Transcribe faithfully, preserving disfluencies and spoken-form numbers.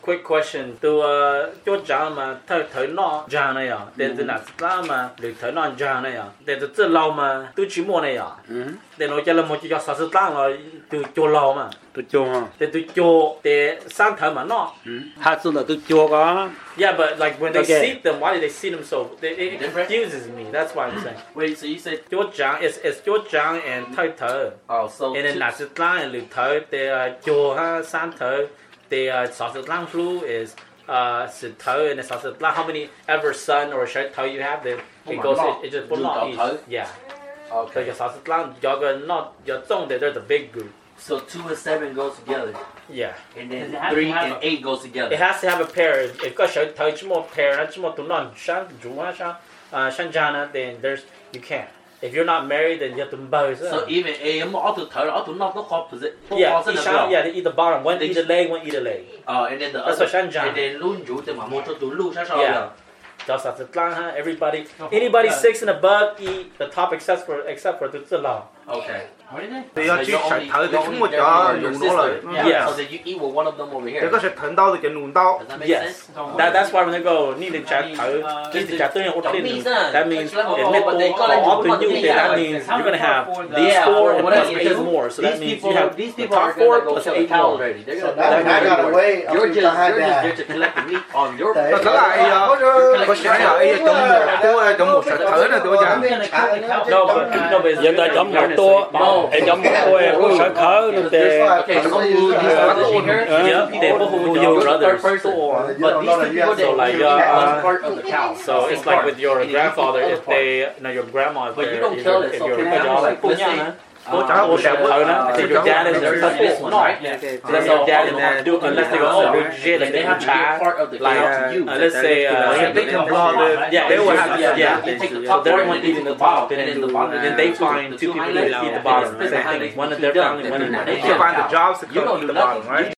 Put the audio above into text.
Quick question. Từ chỗ giang mà thời thời nọ giang này à, để từ nãy là mà để thời nọ giang này à, để từ từ lâu mà từ chỉ mua này à, để nói cho là một chỗ sáu mươi tám rồi từ chỗ lâu mà, từ chỗ ha, để từ chỗ để sang thời mà nọ. hai số là từ chỗ có. Yeah, but like when they seat them, why do they seat them so? It, it confuses me. That's why I'm saying. Wait, so you said chỗ giang is is chỗ giang and thời thời. Oh, so. And then nãy là and lười thời để chỗ ha sang thời. The sáu mươi tám flu is uh sự thở and sáu mươi tám. How many ever sun or short thở you have? Then it goes it, it just put not each. Yeah. Okay. So sáu mươi tám, y'all got not your song that there's a big group. So two and seven goes together. Yeah. And then three and eight goes together. It has to have a pair. If got short thở chỉ một pair, nó chỉ một tụ non sang chủ ha sang uh sang jana, then there's you can't. If you're not married, then you have to both. So even a more to third, all to not the call position. Yeah, each shot, yeah, they eat the bottom. One eat the leg, one eat the leg. Uh, and then the That's other. what And then lun ju the mamo to lose. Yeah. Just as the everybody, anybody six and above eat the top except for except for the law. Okay. Thì chỉ sạch thở thì chúng một cho dùng nó rồi. Yeah. So that you eat with one of them over here. Để có sạch thở đau thì cái nụn đau. Does that make Yes. sense? That that's why when they go need to check thở, need to check through That means that means that if nipple all to you, then that means you're gonna have these four and plus eight more. So that means you have these the people are top four gonna go plus kill the eight cow more. already. They're So gonna. that I got away. You're just you're just there to collect the meat on your. Đấy. Cái lại có sạch thở ấy trong một của trong một sạch thở này tôi chẳng. No, but no, but Giờ ta chấm một tua, để chấm một tua có sở khởi nên để. Okay, so you you here. yeah, they both Who with your your third brothers. person, but these two people So they like, you uh, one part of the cow. So it's like with your grandfather, if they, you know, your grandma, if But you they're, don't if kill you're, it, if so you're, can I y'all like, let's say, Cô cháu của đẹp thở nữa, thì your dad is There's their this one, no. right? So that's your dad and then do unless they go oh shit like They they have to be a have part of the like cow to you. uh, let's say uh, They can blow the. yeah They they will have have yeah, yeah. yeah. They take the So top they're part one and eating the the bottom, bottom, and and then then the bottom, then they and find the two two people that highlights, eat the yeah. bottom. They Same split thing. the One of highlights, their done. family, one of They mine. do You find the jobs to You cut don't eat do the bottom, nothing. right?